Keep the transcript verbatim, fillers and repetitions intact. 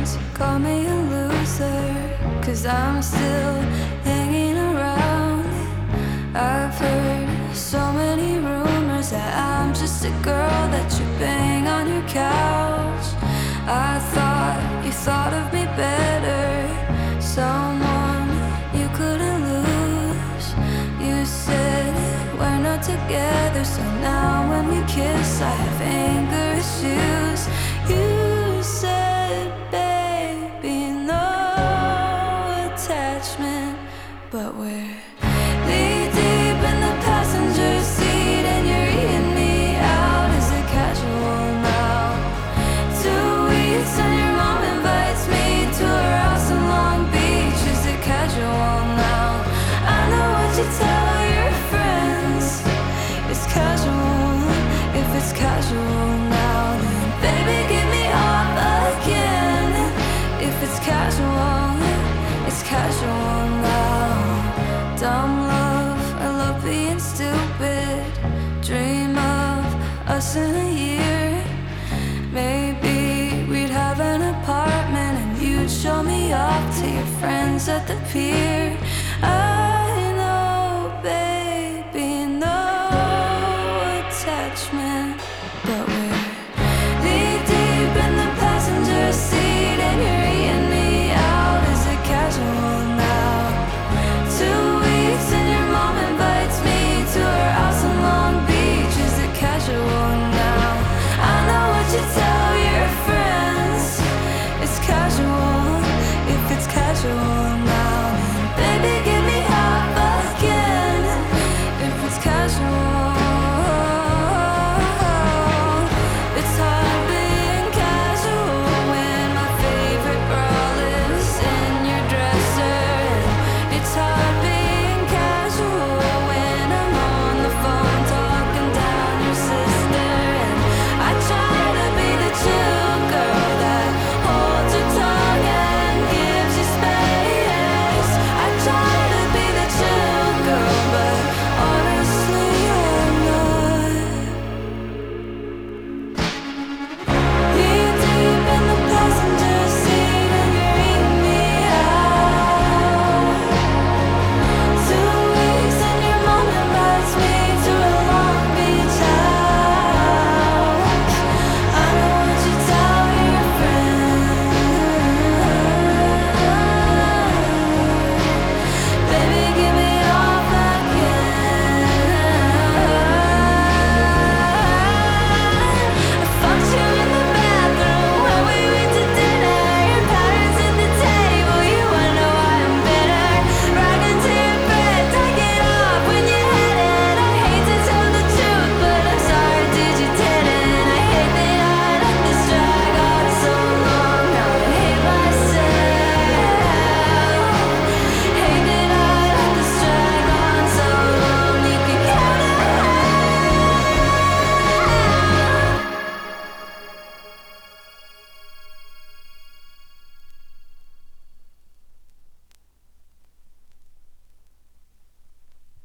friends call me a loser, 'cause I'm still hanging around. I've heard so many rumors that I'm just a girl that you bang on your couch. I thought you thought of me better, someone you couldn't lose. You said we're not together, so now when we kiss I have anger issues. You said, baby, no attachment, but we're knee deep in the passenger seat and you're eating me out. Is it casual now? Two weeks and your mom invites me to her house in Long Beach. Is it casual now? I know what you tell your friends. It's casual. If it's casual now, then baby give me up again. If it's casual, it's casual now. Dumb love, I love being stupid. Dream of us in a year. Maybe we'd have an apartment and you'd show me off to your friends at the pier.